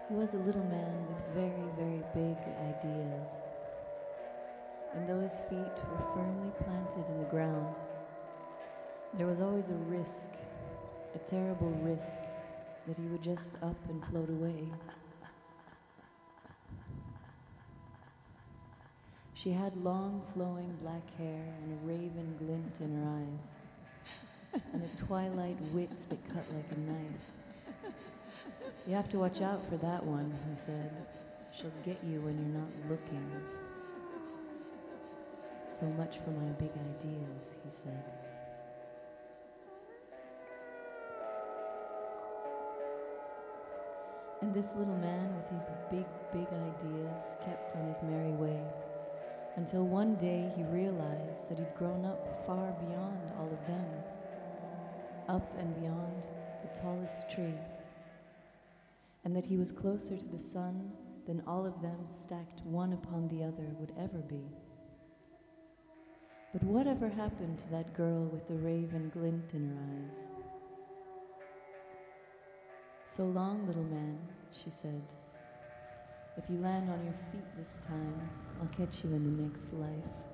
He was a little man with very, very big ideas. And though his feet were firmly planted in the ground, there was always a risk, a terrible risk, that he would just up and float away. She had long, flowing black hair and a raven glint in her eyes, and a twilight wit that cut like a knife. You have to watch out for that one, he said. She'll get you when you're not looking. So much for my big ideas, he said. And this little man with his big, big ideas kept on his merry way, until one day he realized that he'd grown up far beyond all of them, up and beyond the tallest tree, and that he was closer to the sun than all of them stacked one upon the other would ever be. But whatever happened to that girl with the raven glint in her eyes? So long, little man, she said. If you land on your feet this time, I'll catch you in the next life.